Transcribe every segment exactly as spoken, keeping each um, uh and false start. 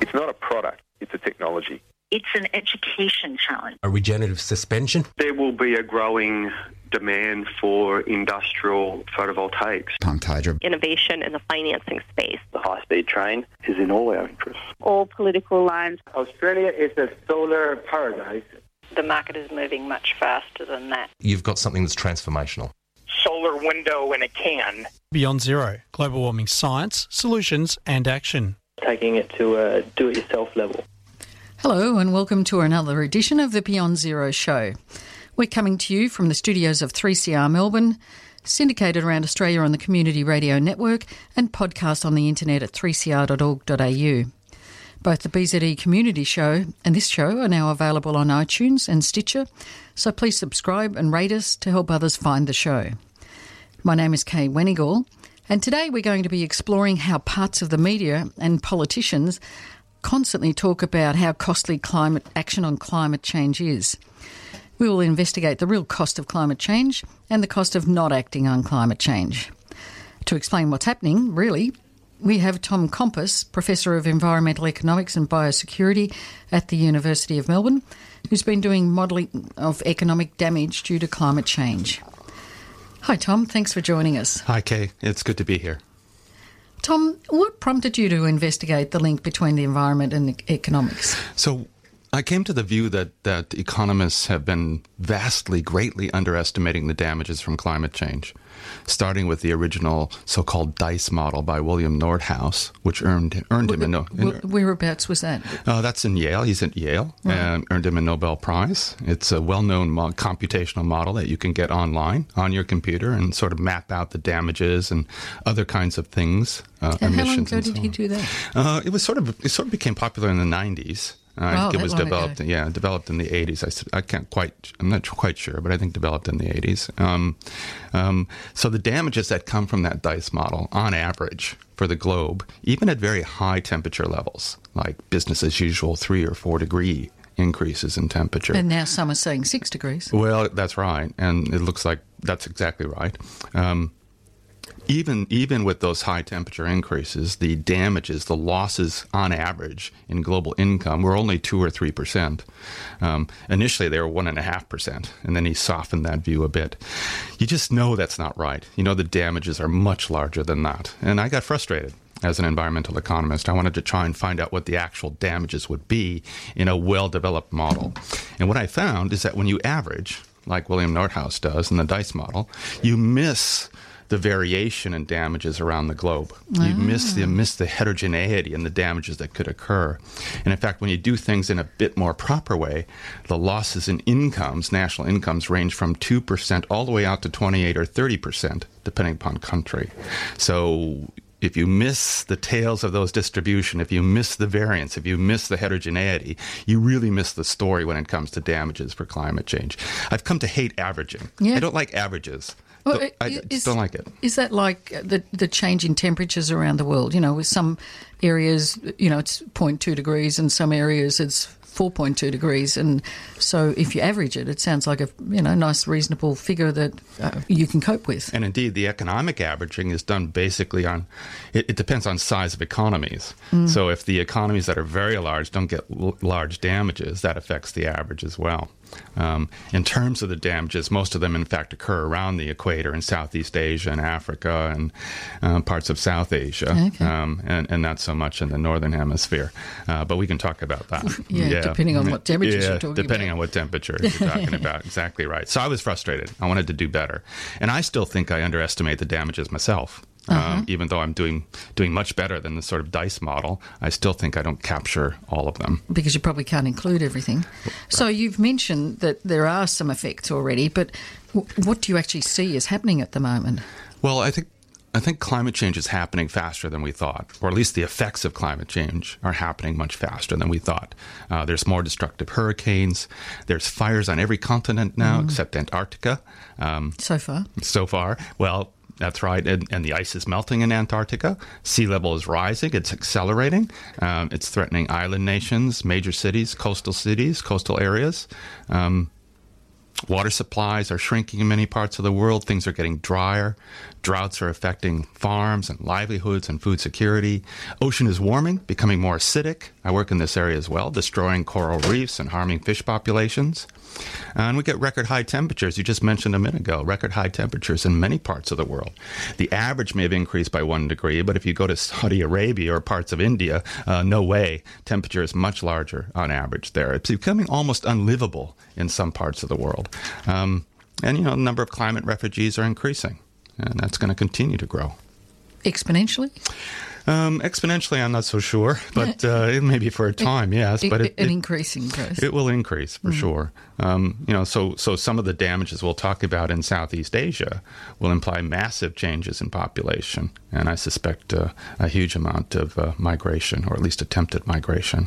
It's not a product, it's a technology. It's an education challenge. A regenerative suspension. There will be a growing demand for industrial photovoltaics. Pumped hydro. Innovation in the financing space. The high-speed train is in all our interests. All political lines. Australia is a solar paradise. The market is moving much faster than that. You've got something that's transformational. Solar window in a can. Beyond Zero, global warming science, solutions and action. Taking it to a do-it-yourself level. Hello and welcome to another edition of the Beyond Zero show. We're coming to you from the studios of three C R Melbourne, syndicated around Australia on the Community Radio Network and podcast on the internet at three c r dot org dot a u. Both the B Z E Community Show and this show are now available on iTunes and Stitcher, so please subscribe and rate us to help others find the show. My name is Kay Wenigal, and today we're going to be exploring how parts of the media and politicians constantly talk about how costly climate action on climate change is. We will investigate the real cost of climate change and the cost of not acting on climate change. To explain what's happening, really, we have Tom Kompas, Professor of Environmental Economics and Biosecurity at the University of Melbourne, who's been doing modelling of economic damage due to climate change. Hi, Tom. Thanks for joining us. Hi, Kay. It's good to be here. Tom, what prompted you to investigate the link between the environment and economics? So I came to the view that, that economists have been vastly, greatly underestimating the damages from climate change, starting with the original so-called DICE model by William Nordhaus, which earned earned him a no, Whereabouts was that? Uh, that's in Yale. He's at Yale, right. And earned him a Nobel Prize. It's a well-known mo- computational model that you can get online on your computer and sort of map out the damages and other kinds of things. Uh, and how long emissions ago and so did he on. do that? Uh, it was sort of it sort of became popular in the nineties. Uh, I oh, think it was long developed, ago. yeah, developed in the eighties. I, I can't quite, I'm not quite sure, but I think developed in the eighties. Um, um, so the damages that come from that DICE model, on average, for the globe, even at very high temperature levels, like business as usual, three or four degree increases in temperature. And now some are saying six degrees. Well, that's right, and it looks like that's exactly right. Um, Even even with those high temperature increases, the damages, the losses on average in global income were only two or three percent. Um, initially, they were one and a half percent, and then he softened that view a bit. You just know that's not right. You know the damages are much larger than that, and I got frustrated. As an environmental economist, I wanted to try and find out what the actual damages would be in a well-developed model. And what I found is that when you average, like William Nordhaus does in the DICE model, you miss the variation in damages around the globe. You Ah. miss the miss the heterogeneity and the damages that could occur. And in fact, when you do things in a bit more proper way, the losses in incomes, national incomes, range from two percent all the way out to twenty-eight or thirty percent, depending upon country. So if you miss the tails of those distribution, if you miss the variance, if you miss the heterogeneity, you really miss the story when it comes to damages for climate change. I've come to hate averaging. Yeah. I don't like averages. Well, Don't- I is- just don't like it. Is that like the the change in temperatures around the world? You know, with some areas, you know, it's zero point two degrees, and some areas it's four point two degrees. And so if you average it, it sounds like a, you know, nice, reasonable figure that uh, you can cope with. And indeed, the economic averaging is done basically on, it, it depends on size of economies. Mm. So if the economies that are very large don't get l- large damages, that affects the average as well. Um, in terms of the damages, most of them, in fact, occur around the equator in Southeast Asia and Africa and uh, parts of South Asia, Okay. um, and, and not so much in the Northern Hemisphere. Uh, but we can talk about that. Yeah, depending on what temperatures yeah, you're talking depending about. on what temperature you're talking about. Exactly right. So I was frustrated. I wanted to do better. And I still think I underestimate the damages myself. Uh-huh. Um, even though I'm doing doing much better than the sort of DICE model, I still think I don't capture all of them. Because you probably can't include everything. Right. So you've mentioned that there are some effects already, but w- what do you actually see is happening at the moment? Well, I think I think climate change is happening faster than we thought, or at least the effects of climate change are happening much faster than we thought. Uh, there's more destructive hurricanes. There's fires on every continent now, mm. except Antarctica. Um, so far. So far. Well, that's right. And, and the ice is melting in Antarctica. Sea level is rising. It's accelerating. Um, it's threatening island nations, major cities, coastal cities, coastal areas. Um, Water supplies are shrinking in many parts of the world. Things are getting drier. Droughts are affecting farms and livelihoods and food security. Ocean is warming, becoming more acidic. I work in this area as well, destroying coral reefs and harming fish populations. And we get record high temperatures. You just mentioned a minute ago, record high temperatures in many parts of the world. The average may have increased by one degree, but if you go to Saudi Arabia or parts of India, uh, no way. Temperature is much larger on average there. It's becoming almost unlivable in some parts of the world. Um, and, you know, the number of climate refugees are increasing, and that's going to continue to grow. Exponentially? Um, exponentially, I'm not so sure, but uh, maybe for a time, yes. It, but it, an it, increasing growth. It will increase for mm. sure. Um, you know, so so some of the damages we'll talk about in Southeast Asia will imply massive changes in population, and I suspect uh, a huge amount of uh, migration, or at least attempted migration.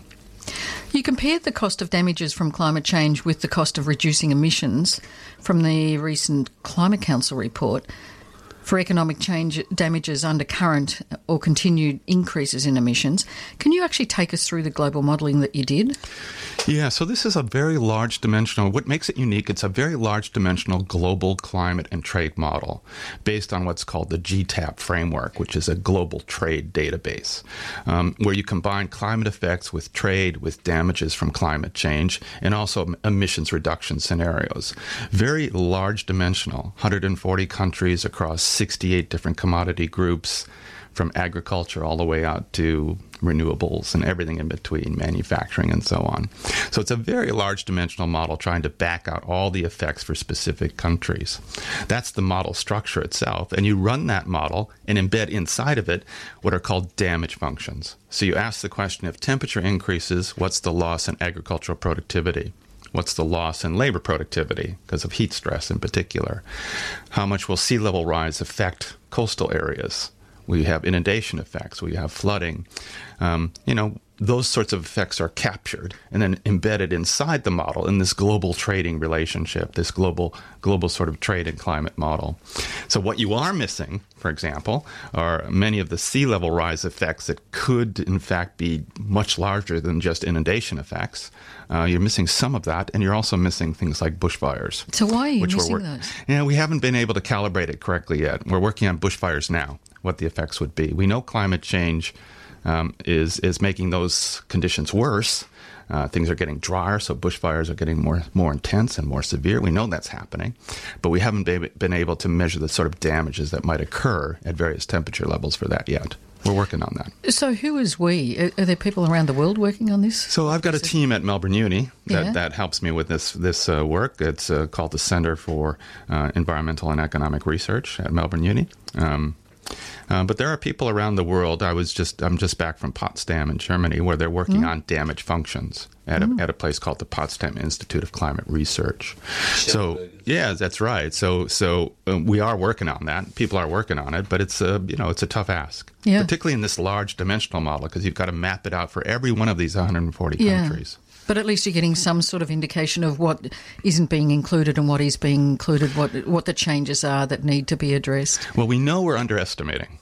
You compared the cost of damages from climate change with the cost of reducing emissions from the recent Climate Council report. For economic change damages under current or continued increases in emissions. Can you actually take us through the global modelling that you did? Yeah, so this is a very large dimensional, what makes it unique, it's a very large dimensional global climate and trade model based on what's called the G TAP framework, which is a global trade database, um, where you combine climate effects with trade, with damages from climate change, and also emissions reduction scenarios. Very large dimensional, one hundred forty countries across sixty-eight different commodity groups, from agriculture all the way out to renewables and everything in between, manufacturing and so on. So it's a very large dimensional model trying to back out all the effects for specific countries. That's the model structure itself. And you run that model and embed inside of it what are called damage functions. So you ask the question, if temperature increases, what's the loss in agricultural productivity? What's the loss in labor productivity because of heat stress in particular? How much will sea level rise affect coastal areas? We have inundation effects. We have flooding. Um, you know, those sorts of effects are captured and then embedded inside the model in this global trading relationship, this global global sort of trade and climate model. So what you are missing, for example, are many of the sea level rise effects that could, in fact, be much larger than just inundation effects. Uh, you're missing some of that, and you're also missing things like bushfires. So why are you which missing wor- those? Yeah, we haven't been able to calibrate it correctly yet. We're working on bushfires now, what the effects would be. We know climate change um, is is making those conditions worse. Uh, things are getting drier, so bushfires are getting more more intense and more severe. We know that's happening, but we haven't be, been able to measure the sort of damages that might occur at various temperature levels for that yet. We're working on that. So who is we? Are, are there people around the world working on this? So I've got a team at Melbourne Uni that, Yeah. that helps me with this this uh, work. It's uh, called the Center for uh, Environmental and Economic Research at Melbourne Uni. Um, uh, but there are people around the world. I was just I'm just back from Potsdam in Germany, where they're working mm. on damage functions at a, mm. at a place called the Potsdam Institute of Climate Research. So yeah, that's right. So so um, we are working on that. People are working on it, but it's a you know it's a tough ask, yeah. particularly in this large dimensional model, because you've got to map it out for every one of these one hundred forty yeah. countries. But at least you're getting some sort of indication of what isn't being included and what is being included, what what the changes are that need to be addressed. Well, we know we're underestimating.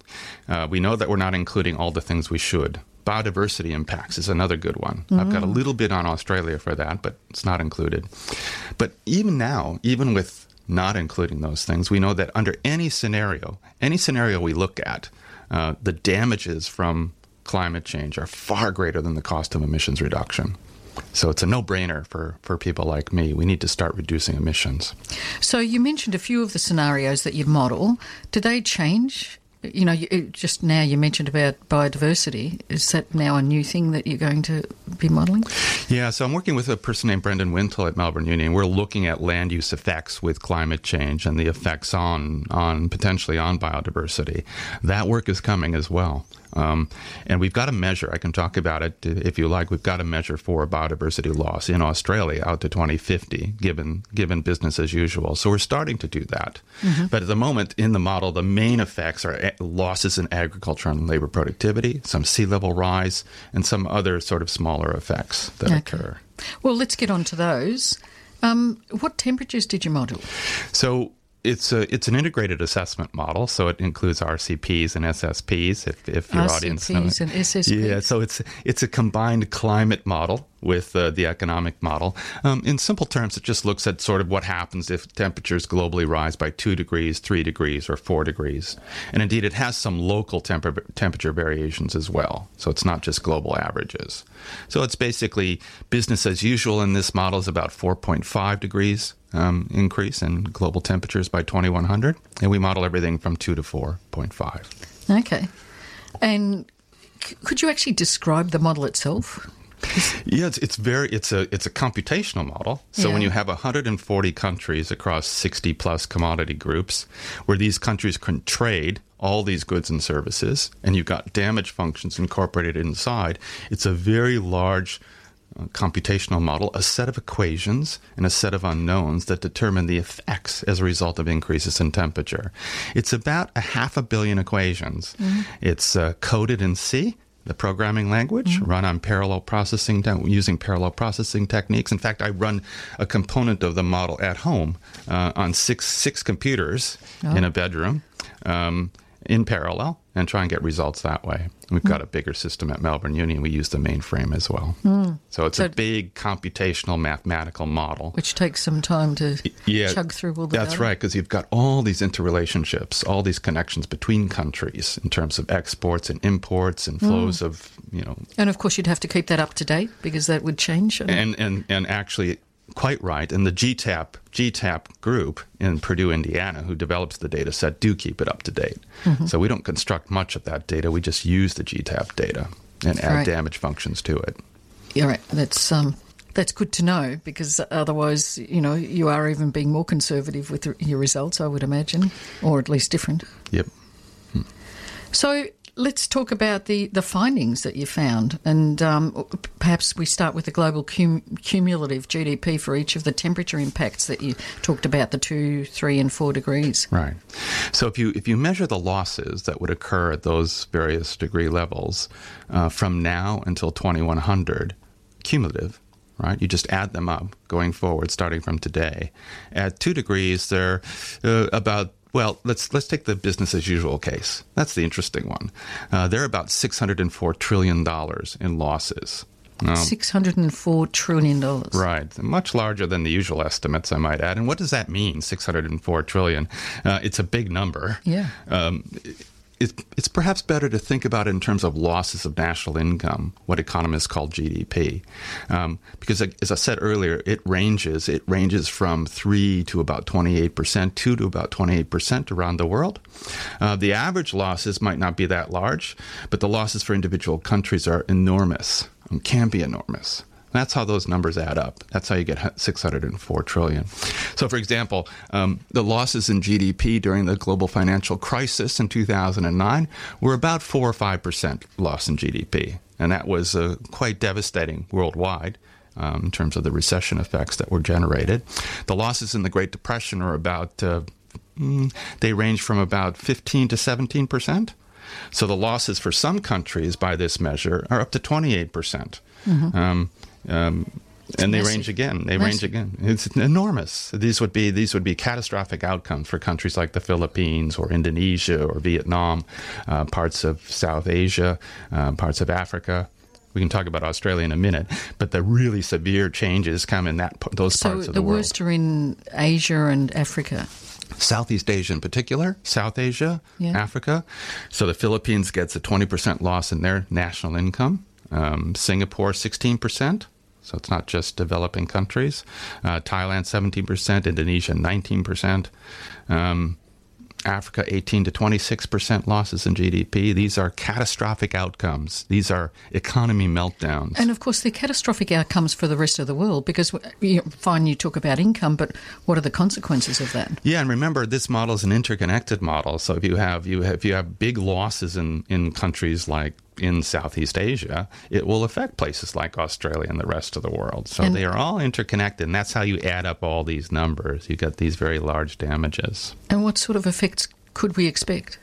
Uh, we know that we're not including all the things we should. Biodiversity impacts is another good one. Mm. I've got a little bit on Australia for that, but it's not included. But even now, even with not including those things, we know that under any scenario, any scenario we look at, uh, the damages from climate change are far greater than the cost of emissions reduction. So it's a no-brainer for, for people like me. We need to start reducing emissions. So you mentioned a few of the scenarios that you'd model. Do they change? You know, you, just now you mentioned about biodiversity. Is that now a new thing that you're going to be modelling? Yeah, so I'm working with a person named Brendan Wintle at Melbourne Uni, and we're looking at land use effects with climate change and the effects on, on potentially on biodiversity. That work is coming as well. Um, and we've got to measure, I can talk about it if you like, we've got to measure for biodiversity loss in Australia out to twenty fifty, given given business as usual. So we're starting to do that. Mm-hmm. But at the moment, in the model, the main effects are losses in agriculture and labor productivity, some sea level rise, and some other sort of smaller effects that okay. occur. Well, let's get on to those. Um, what temperatures did you model? So it's a it's an integrated assessment model, so it includes R C Ps and S S Ps. If, if your audience knows, R C Ps and S S Ps. Yeah, so it's it's a combined climate model with uh, the economic model. Um, in simple terms, it just looks at sort of what happens if temperatures globally rise by two degrees, three degrees, or four degrees. And indeed, it has some local temper- temperature variations as well. So it's not just global averages. So it's basically business as usual in this model is about four point five degrees um, increase in global temperatures by twenty-one hundred. And we model everything from two to four point five. Okay. And c- could you actually describe the model itself? Yeah, it's, it's very it's a it's a computational model. So Yeah. when you have one hundred forty countries across sixty plus commodity groups, where these countries can trade all these goods and services, and you've got damage functions incorporated inside, it's a very large uh, computational model, a set of equations and a set of unknowns that determine the effects as a result of increases in temperature. It's about a half a billion equations. Mm-hmm. It's uh, coded in C, the programming language, mm-hmm. run on parallel processing, using parallel processing techniques. In fact, I run a component of the model at home uh, on six six computers oh. in a bedroom um, in parallel and try and get results that way. We've mm-hmm. got a bigger system at Melbourne Uni, and we use the mainframe as well. Mm. So it's so, a big computational mathematical model. Which takes some time to yeah, chug through all the That's data. right, because you've got all these interrelationships, all these connections between countries in terms of exports and imports and flows mm. of, you know... And of course you'd have to keep that up to date because that would change. And, and, and actually... Quite right. And the G TAP G TAP group in Purdue, Indiana, who develops the data set, do keep it up to date. Mm-hmm. So we don't construct much of that data. We just use the G TAP data and add right. damage functions to it. Yeah, right. That's um, that's good to know because otherwise, you know, you are even being more conservative with your results, I would imagine, or at least different. Yep. Hmm. So let's talk about the, the findings that you found, and um, perhaps we start with the global cum- cumulative G D P for each of the temperature impacts that you talked about, the two, three, and four degrees. Right. So if you if you measure the losses that would occur at those various degree levels uh, from now until twenty-one hundred, cumulative, right? You just add them up going forward, starting from today. At two degrees, they're uh, about Well, let's let's take the business as usual case. That's the interesting one. Uh, they're about six hundred four trillion dollars in losses. Um, six hundred four trillion dollars. Right. Much larger than the usual estimates, I might add. And what does that mean, six hundred four trillion dollars? Uh, it's a big number. Yeah. Um, it, it's perhaps better to think about it in terms of losses of national income, what economists call G D P. Um, because, as I said earlier, it ranges. It ranges from three to about twenty-eight percent, two to about twenty-eight percent around the world. Uh, the average losses might not be that large, but the losses for individual countries are enormous, and can be enormous. That's how those numbers add up. That's how you get six hundred four trillion dollars. So, for example, um, the losses in G D P during the global financial crisis in two thousand nine were about four or five percent loss in G D P. And that was uh, quite devastating worldwide um, in terms of the recession effects that were generated. The losses in the Great Depression are about, uh, mm, they range from about fifteen to seventeen percent. So the losses for some countries by this measure are up to twenty-eight percent. Mm-hmm. Um, Um, and they massive. range again. They massive. range again. It's enormous. These would be these would be catastrophic outcomes for countries like the Philippines or Indonesia or Vietnam, uh, parts of South Asia, uh, parts of Africa. We can talk about Australia in a minute, but the really severe changes come in that those so parts of the, the world. worst are in Asia and Africa. Southeast Asia in particular, South Asia, yeah. Africa. So the Philippines gets a twenty percent loss in their national income. Um, Singapore, sixteen percent. So it's not just developing countries. Uh, Thailand, seventeen percent. Indonesia, nineteen percent. Um, Africa, eighteen to twenty-six percent losses in G D P. These are catastrophic outcomes. These are economy meltdowns. And, of course, they're catastrophic outcomes for the rest of the world because, you know, fine, you talk about income, but what are the consequences of that? Yeah, and remember, this model is an interconnected model. So if you have you have, if you have big losses in, in countries like in Southeast Asia, it will affect places like Australia and the rest of the world. So and they are all interconnected, and that's how you add up all these numbers. You get these very large damages. And what sort of effects could we expect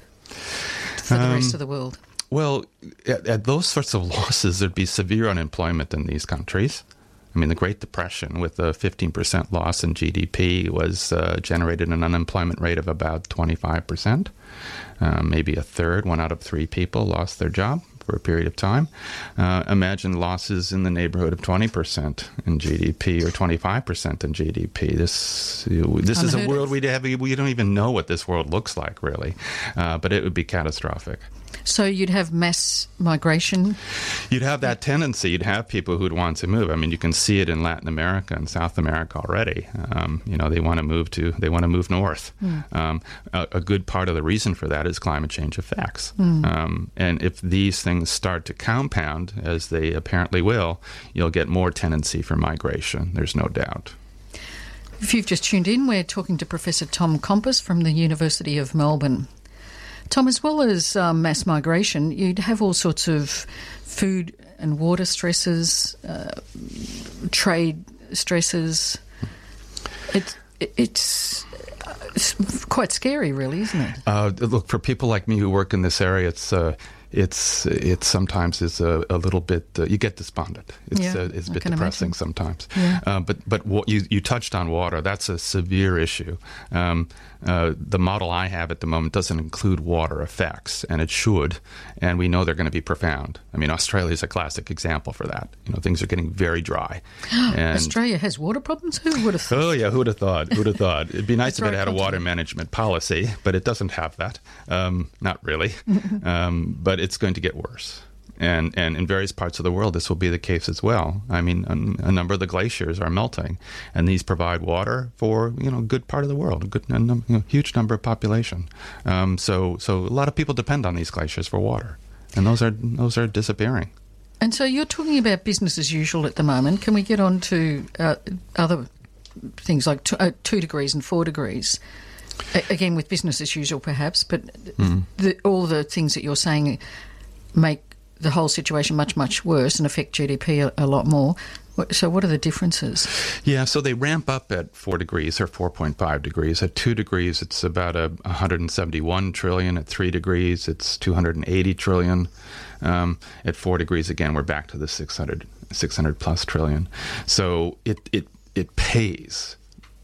for the um, rest of the world? Well, at, at those sorts of losses, there'd be severe unemployment in these countries. I mean, the Great Depression with a fifteen percent loss in G D P was uh, generated an unemployment rate of about twenty-five percent. Uh, maybe a third, one out of three people lost their job for a period of time. Uh, imagine losses in the neighborhood of twenty percent in G D P or twenty-five percent in G D P. This this is a world we have. We don't even know what this world looks like, really, uh, but it would be catastrophic. So you'd have mass migration? You'd have that tendency. You'd have people who'd want to move. I mean, you can see it in Latin America and South America already. Um, you know, they want to move to, they want to move north. Mm. Um, a, a good part of the reason for that is climate change effects. Mm. Um, and if these things start to compound, as they apparently will, you'll get more tendency for migration. There's no doubt. If you've just tuned in, we're talking to Professor Tom Kompas from the University of Melbourne. Tom, as well as um, mass migration, you'd have all sorts of food and water stresses, uh, trade stresses. It, it, it's, it's quite scary, really, isn't it? Uh, look, for people like me who work in this area, it's uh, it's it sometimes is a, a little bit. Uh, you get despondent. It's yeah, uh, it's a I bit can depressing imagine. sometimes. Yeah. Uh, but but what you you touched on water. That's a severe issue. Um, uh, the model I have at the moment doesn't include water effects, and it should. And we know they're going to be profound. I mean, Australia is a classic example for that. You know, things are getting very dry. And Australia has water problems? Who would have thought? Oh, yeah, who would have thought? Who would have thought? It'd be nice if right it had a water continent. management policy, but it doesn't have that. Um, not really. um, but it's going to get worse. And and in various parts of the world, this will be the case as well. I mean, a, a number of the glaciers are melting, and these provide water for, you know, a good part of the world, a good, a num- you know, huge number of population. Um, so so a lot of people depend on these glaciers for water, and those are those are disappearing. And so you're talking about business as usual at the moment. Can we get on to uh, other things like t- uh, two degrees and four degrees? A- again, with business as usual, perhaps, but mm-hmm. the, all the things that you're saying make the whole situation much, much worse and affect G D P a, a lot more. So what are the differences? Yeah, so they ramp up at four degrees or four point five degrees. At two degrees, it's about a one hundred seventy-one trillion. At three degrees, it's two hundred eighty trillion. Um, at four degrees, again, we're back to the six hundred, six hundred plus trillion. So it, it, it pays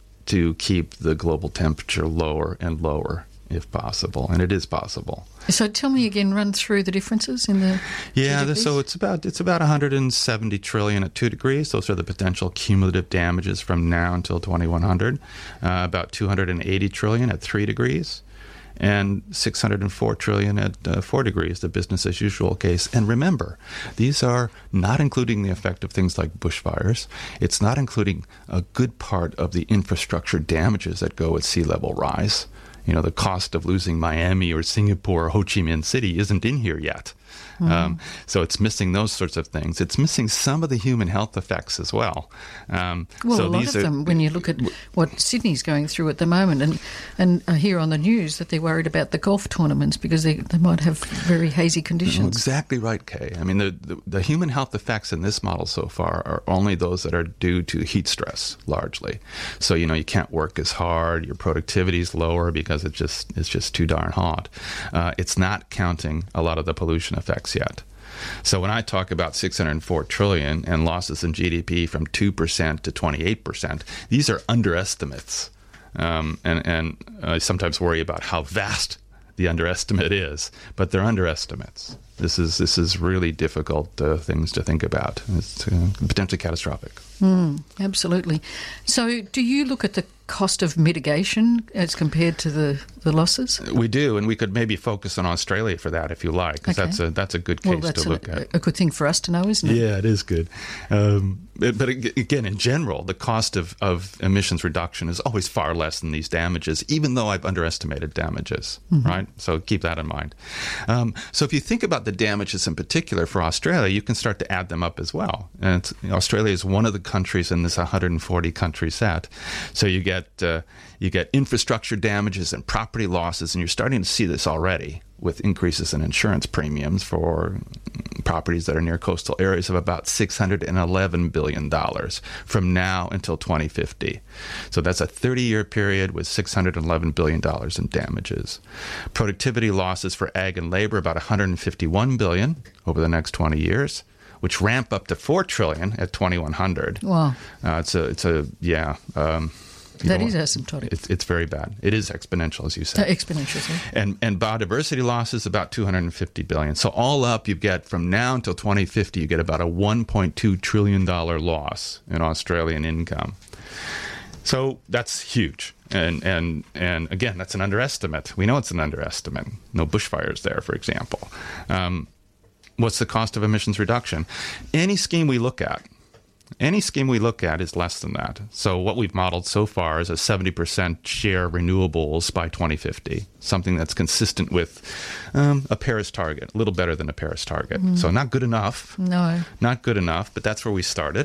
to keep the global temperature lower and lower, if possible, and it is possible. So tell me again, run through the differences in the yeah. G D Ps? So it's about it's about one hundred seventy trillion at two degrees. Those are the potential cumulative damages from now until twenty-one hundred. Uh, about two hundred eighty trillion at three degrees, and six hundred four trillion at uh, four degrees. The business as usual case. And remember, these are not including the effect of things like bushfires. It's not including a good part of the infrastructure damages that go with sea level rise. You know, the cost of losing Miami or Singapore or Ho Chi Minh City isn't in here yet. Mm. Um, so it's missing those sorts of things. It's missing some of the human health effects as well. Um, well, so a lot these of are, them, when you look at what Sydney's going through at the moment, and, and I hear on the news that they're worried about the golf tournaments because they, they might have very hazy conditions. No, exactly right, Kay. I mean, the, the, the human health effects in this model so far are only those that are due to heat stress, largely. So, you know, you can't work as hard, your productivity is lower because it just it's just too darn hot. Uh, it's not counting a lot of the pollution effects yet. So when I talk about six hundred four trillion and losses in G D P from two percent to twenty-eight percent, these are underestimates. Um, and and I sometimes worry about how vast the underestimate is, but they're underestimates. This is this is really difficult uh, things to think about. It's uh, potentially catastrophic. Mm, absolutely. So do you look at the cost of mitigation as compared to the, the losses? We do, and we could maybe focus on Australia for that if you like, because okay. that's a that's a good case well, that's to look a, at. a good thing for us to know, isn't it? Yeah, it is good. Um, but, but again, in general, the cost of, of emissions reduction is always far less than these damages, even though I've underestimated damages, mm-hmm. right? So keep that in mind. Um, so if you think about the damages in particular for Australia, you can start to add them up as well. And it's, Australia is one of the countries in this one hundred forty country set. So you get uh, you get infrastructure damages and property losses, and you're starting to see this already with increases in insurance premiums for properties that are near coastal areas of about six hundred eleven billion dollars from now until twenty fifty. So that's a thirty-year period with six hundred eleven billion dollars in damages. Productivity losses for ag and labor, about one hundred fifty-one billion dollars over the next twenty years. which ramp up to four trillion at twenty-one hundred. Wow. Uh, it's a, it's a, yeah. Um, that is asymptotic. It's, it's very bad. It is exponential, as you said. Uh, exponential, sorry. And, and biodiversity loss is about two hundred fifty billion. So all up, you get from now until twenty fifty, you get about a one point two trillion dollars loss in Australian income. So that's huge. And, and, and again, that's an underestimate. We know it's an underestimate. No bushfires there, for example. Um, what's the cost of emissions reduction? Any scheme we look at, Any scheme we look at is less than that. So what we've modeled so far is a seventy percent share renewables by twenty fifty, something that's consistent with um, a Paris target, a little better than a Paris target. Mm. So not good enough. No. Not good enough, but that's where we started.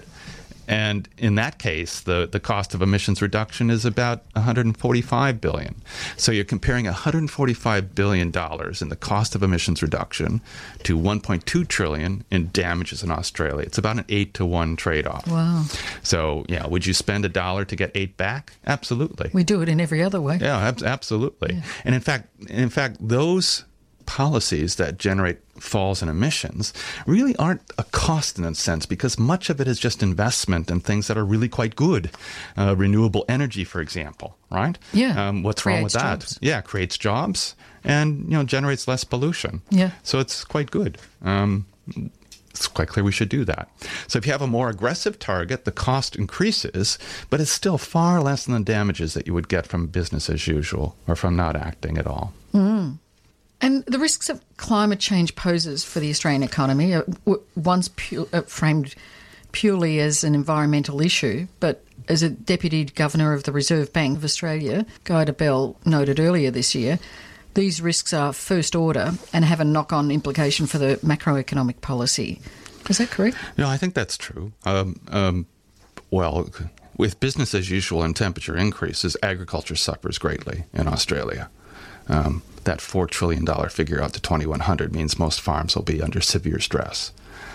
And in that case, the, the cost of emissions reduction is about one hundred forty-five billion dollars. So you're comparing one hundred forty-five billion dollars in the cost of emissions reduction to one point two trillion dollars in damages in Australia. It's about an eight to one trade-off. Wow. So, yeah, would you spend a dollar to get eight back? Absolutely. We do it in every other way. Yeah, ab- absolutely. Yeah. And in fact, in fact, those policies that generate falls in emissions really aren't a cost in a sense, because much of it is just investment in things that are really quite good. Uh, renewable energy, for example, right? Yeah. Um, what's creates wrong with that? Jobs. Yeah, creates jobs and, you know, generates less pollution. Yeah. So it's quite good. Um, it's quite clear we should do that. So if you have a more aggressive target, the cost increases, but it's still far less than the damages that you would get from business as usual or from not acting at all. Mm. And the risks that climate change poses for the Australian economy are once pu- uh, framed purely as an environmental issue, but as a Deputy Governor of the Reserve Bank of Australia, Guy Debelle, noted earlier this year, these risks are first order and have a knock-on implication for the macroeconomic policy. Is that correct? No, I think that's true. Um, um, well, with business as usual and temperature increases, agriculture suffers greatly in Australia. Um, that four trillion dollars figure out to twenty-one hundred means most farms will be under severe stress.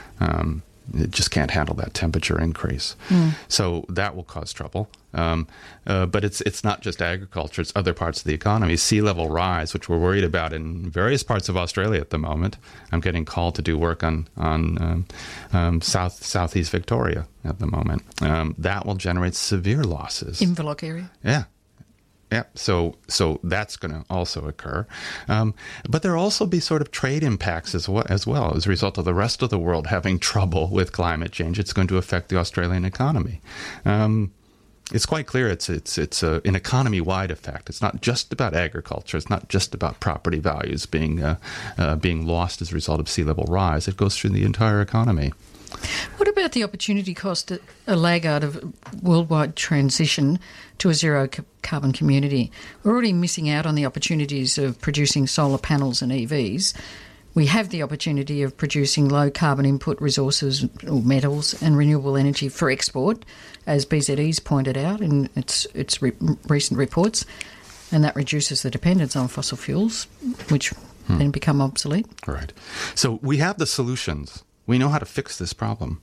Um, it just can't handle that temperature increase. Mm. So that will cause trouble. Um, uh, but it's it's not just agriculture, it's other parts of the economy. Sea level rise, which we're worried about in various parts of Australia at the moment. I'm getting called to do work on, on um, um, south southeast Victoria at the moment. Um, that will generate severe losses. Inverloch area? Yeah. Yeah, so so that's going to also occur. Um, but there will also be sort of trade impacts as well, as well. As a result of the rest of the world having trouble with climate change, it's going to affect the Australian economy. Um, it's quite clear it's it's it's a, an economy-wide effect. It's not just about agriculture. It's not just about property values being uh, uh, being lost as a result of sea level rise. It goes through the entire economy. What about the opportunity cost, a laggard of worldwide transition to a zero carbon community? We're already missing out on the opportunities of producing solar panels and E Vs. We have the opportunity of producing low carbon input resources or metals and renewable energy for export, as B Z E's pointed out in its, its re- recent reports, and that reduces the dependence on fossil fuels, which hmm. then become obsolete. Right. So we have the solutions. We know how to fix this problem.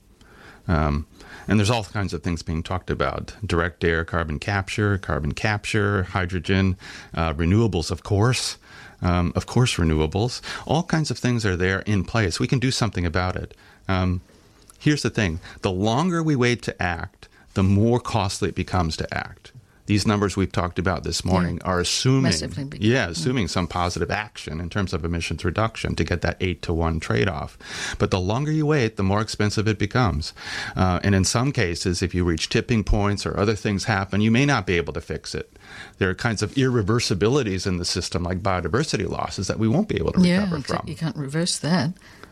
Um, and there's all kinds of things being talked about. Direct air carbon capture, carbon capture, hydrogen, uh, renewables, of course. Um, of course, renewables. All kinds of things are there in place. We can do something about it. Um, here's the thing. The longer we wait to act, the more costly it becomes to act. These numbers we've talked about this morning yeah. are assuming, yeah, assuming yeah. some positive action in terms of emissions reduction to get that eight to one trade-off. But the longer you wait, the more expensive it becomes. Uh, and in some cases, if you reach tipping points or other things happen, you may not be able to fix it. There are kinds of irreversibilities in the system, like biodiversity losses, that we won't be able to yeah, recover from. You can't reverse that.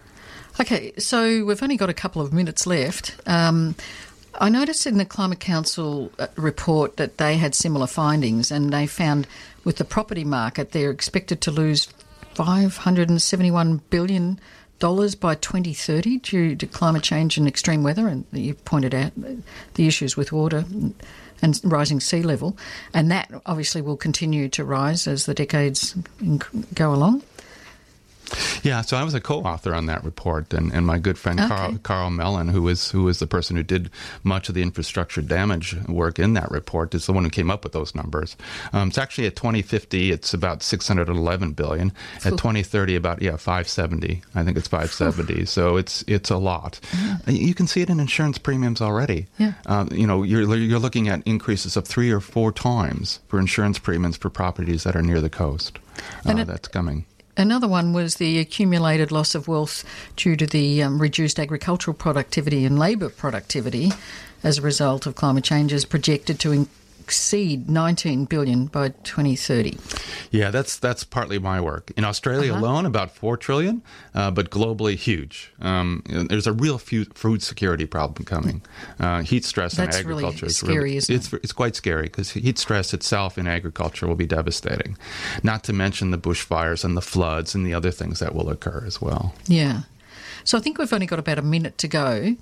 Okay, so we've only got a couple of minutes left. Um, I noticed in the Climate Council report that they had similar findings, and they found with the property market they're expected to lose five hundred seventy-one billion dollars by twenty thirty due to climate change and extreme weather, and you pointed out the issues with water and rising sea level, and that obviously will continue to rise as the decades go along. Yeah, so I was a co-author on that report, and, and my good friend Okay. Carl, Carl Mellon, who was who was the person who did much of the infrastructure damage work in that report, is the one who came up with those numbers. Um, it's actually at twenty fifty, it's about six hundred eleven billion. At Oof. twenty thirty, about yeah five seventy. I think it's five seventy. Oof. So it's it's a lot. Yeah. You can see it in insurance premiums already. Yeah. Um, you know, you're you're looking at increases of three or four times for insurance premiums for properties that are near the coast. And Uh, it- that's coming. Another one was the accumulated loss of wealth due to the um, reduced agricultural productivity and labour productivity as a result of climate change is projected to in- exceed nineteen billion dollars by twenty thirty. Yeah, that's that's partly my work. In Australia Uh-huh. alone, about four trillion, uh, but globally huge. Um, there's a real fu- food security problem coming. Uh, heat stress That's in really agriculture is scary, really, isn't it's it's quite scary because heat stress itself in agriculture will be devastating. Not to mention the bushfires and the floods and the other things that will occur as well. Yeah. So I think we've only got about a minute to go.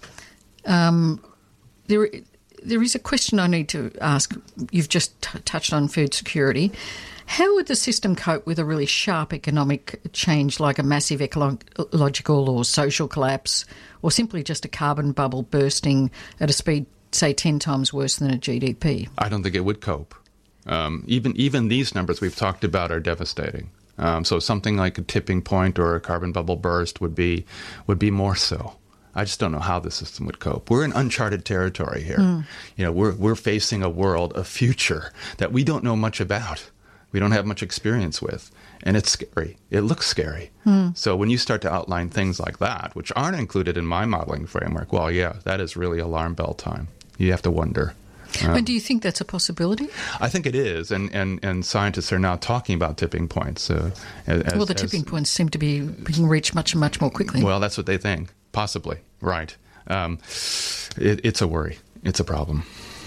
Um, there, there is a question I need to ask. You've just t- touched on food security. How would the system cope with a really sharp economic change like a massive ecological or social collapse or simply just a carbon bubble bursting at a speed, say, ten times worse than a G D P? I don't think it would cope. Um, even even these numbers we've talked about are devastating. Um, so something like a tipping point or a carbon bubble burst would be would be more so. I just don't know how the system would cope. We're in uncharted territory here. Mm. You know, we're we're facing a world, a future that we don't know much about. We don't have much experience with, and it's scary. It looks scary. Mm. So when you start to outline things like that, which aren't included in my modeling framework, well, yeah, that is really alarm bell time. You have to wonder. Um, and do you think that's a possibility? I think it is, and, and, and scientists are now talking about tipping points. Uh, as, well, the as- tipping points seem to be being reached much, much more quickly. Well, that's what they think. Possibly. Right. Um, it, it's a worry. It's a problem.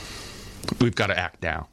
We've got to act now.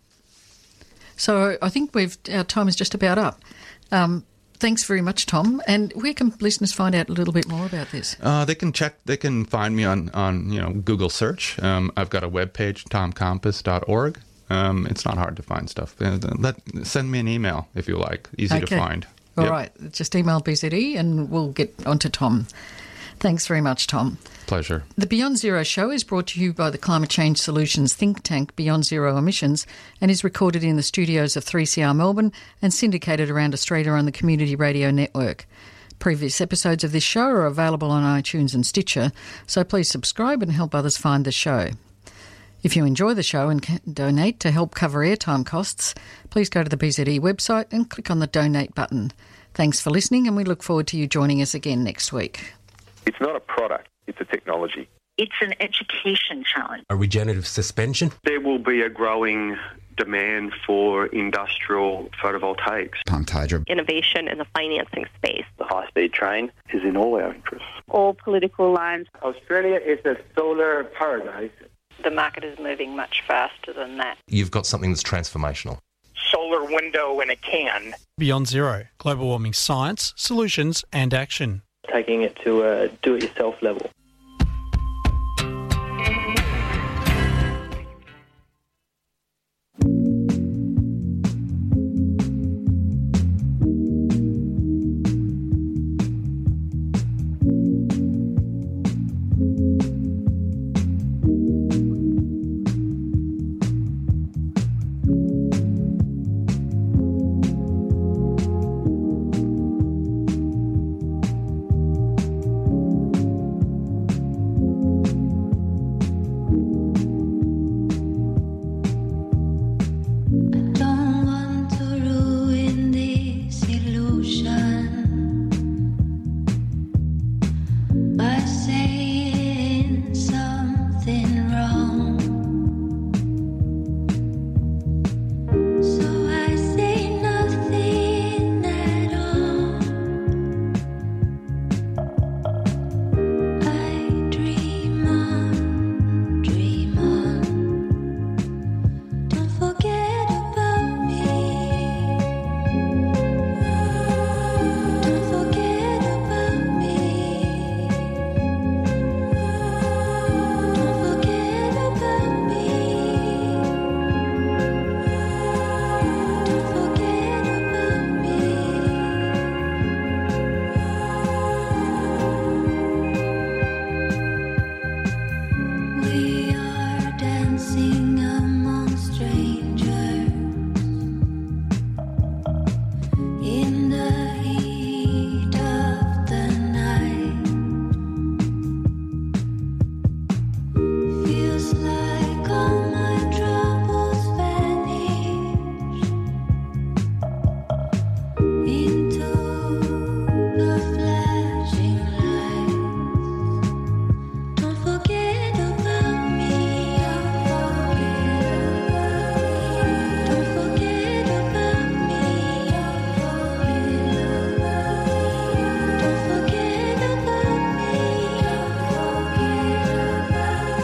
So I think we've our time is just about up. Um, thanks very much, Tom. And where can listeners find out a little bit more about this? Uh, they can check. They can find me on, on you know Google search. Um, I've got a webpage, tom compass dot org. Um, it's not hard to find stuff. Uh, let, send me an email if you like. Easy Okay. to find. All Yep. right. Just email B Z E and we'll get onto Tom. Thanks very much, Tom. Pleasure. The Beyond Zero show is brought to you by the Climate Change Solutions think tank Beyond Zero Emissions and is recorded in the studios of three C R Melbourne and syndicated around Australia on the Community Radio Network. Previous episodes of this show are available on iTunes and Stitcher, so please subscribe and help others find the show. If you enjoy the show and can donate to help cover airtime costs, please go to the B Z E website and click on the donate button. Thanks for listening, and we look forward to you joining us again next week. It's not a product, it's a technology. It's an education challenge. A regenerative suspension. There will be a growing demand for industrial photovoltaics. Pumped hydro. Innovation in the financing space. The high-speed train is in all our interests. All political lines. Australia is a solar paradise. The market is moving much faster than that. You've got something that's transformational. Solar window in a can. Beyond Zero, global warming science, solutions and action. Taking it to a do-it-yourself level.